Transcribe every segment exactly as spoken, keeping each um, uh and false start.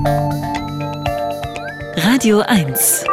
Radio eins.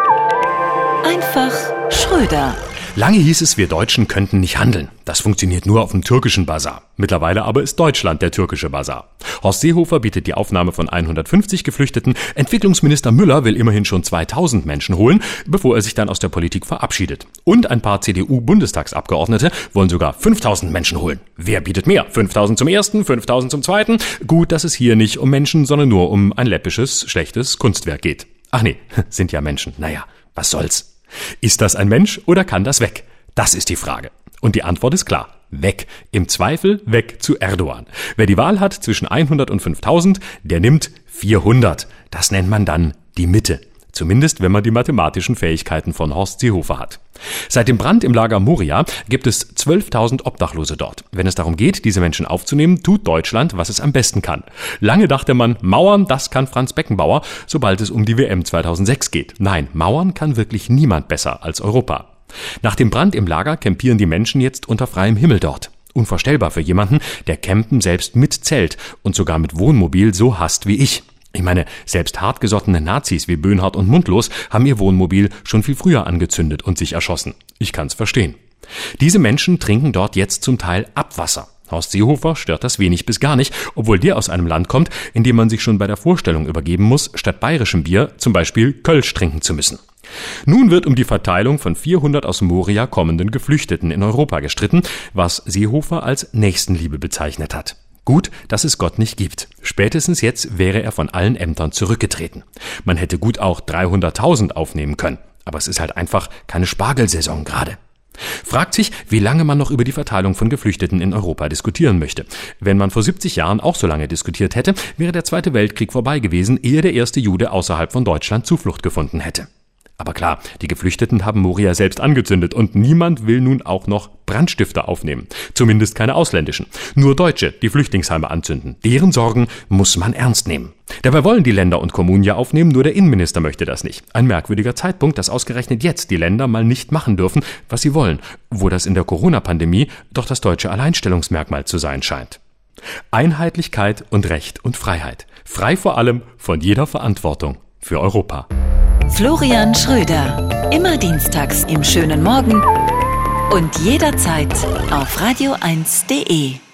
Einfach Schröder. Lange hieß es, wir Deutschen könnten nicht handeln. Das funktioniert nur auf dem türkischen Basar. Mittlerweile aber ist Deutschland der türkische Basar. Horst Seehofer bietet die Aufnahme von hundertfünfzig Geflüchteten. Entwicklungsminister Müller will immerhin schon zweitausend Menschen holen, bevor er sich dann aus der Politik verabschiedet. Und ein paar C D U-Bundestagsabgeordnete wollen sogar fünftausend Menschen holen. Wer bietet mehr? fünftausend zum ersten, fünftausend zum zweiten? Gut, dass es hier nicht um Menschen, sondern nur um ein läppisches, schlechtes Kunstwerk geht. Ach nee, sind ja Menschen. Naja, was soll's? Ist das ein Mensch oder kann das weg? Das ist die Frage. Und die Antwort ist klar. Weg. Im Zweifel weg zu Erdogan. Wer die Wahl hat zwischen hundert und fünftausend, der nimmt vierhundert. Das nennt man dann die Mitte. Zumindest, wenn man die mathematischen Fähigkeiten von Horst Seehofer hat. Seit dem Brand im Lager Moria gibt es zwölftausend Obdachlose dort. Wenn es darum geht, diese Menschen aufzunehmen, tut Deutschland, was es am besten kann. Lange dachte man, Mauern, das kann Franz Beckenbauer, sobald es um die W M zweitausendsechs geht. Nein, Mauern kann wirklich niemand besser als Europa. Nach dem Brand im Lager campieren die Menschen jetzt unter freiem Himmel dort. Unvorstellbar für jemanden, der Campen selbst mit Zelt und sogar mit Wohnmobil so hasst wie ich. Ich meine, selbst hartgesottene Nazis wie Böhnhardt und Mundlos haben ihr Wohnmobil schon viel früher angezündet und sich erschossen. Ich kann's verstehen. Diese Menschen trinken dort jetzt zum Teil Abwasser. Horst Seehofer stört das wenig bis gar nicht, obwohl der aus einem Land kommt, in dem man sich schon bei der Vorstellung übergeben muss, statt bayerischem Bier zum Beispiel Kölsch trinken zu müssen. Nun wird um die Verteilung von vierhundert aus Moria kommenden Geflüchteten in Europa gestritten, was Seehofer als Nächstenliebe bezeichnet hat. Gut, dass es Gott nicht gibt. Spätestens jetzt wäre er von allen Ämtern zurückgetreten. Man hätte gut auch dreihunderttausend aufnehmen können. Aber es ist halt einfach keine Spargelsaison gerade. Fragt sich, wie lange man noch über die Verteilung von Geflüchteten in Europa diskutieren möchte. Wenn man vor siebzig Jahren auch so lange diskutiert hätte, wäre der Zweite Weltkrieg vorbei gewesen, ehe der erste Jude außerhalb von Deutschland Zuflucht gefunden hätte. Aber klar, die Geflüchteten haben Moria selbst angezündet und niemand will nun auch noch Brandstifter aufnehmen. Zumindest keine ausländischen. Nur Deutsche, die Flüchtlingsheime anzünden. Deren Sorgen muss man ernst nehmen. Dabei wollen die Länder und Kommunen ja aufnehmen, nur der Innenminister möchte das nicht. Ein merkwürdiger Zeitpunkt, dass ausgerechnet jetzt die Länder mal nicht machen dürfen, was sie wollen, wo das in der Corona-Pandemie doch das deutsche Alleinstellungsmerkmal zu sein scheint. Einheitlichkeit und Recht und Freiheit. Frei vor allem von jeder Verantwortung für Europa. Florian Schröder. Immer dienstags im schönen Morgen und jederzeit auf radio eins punkt de.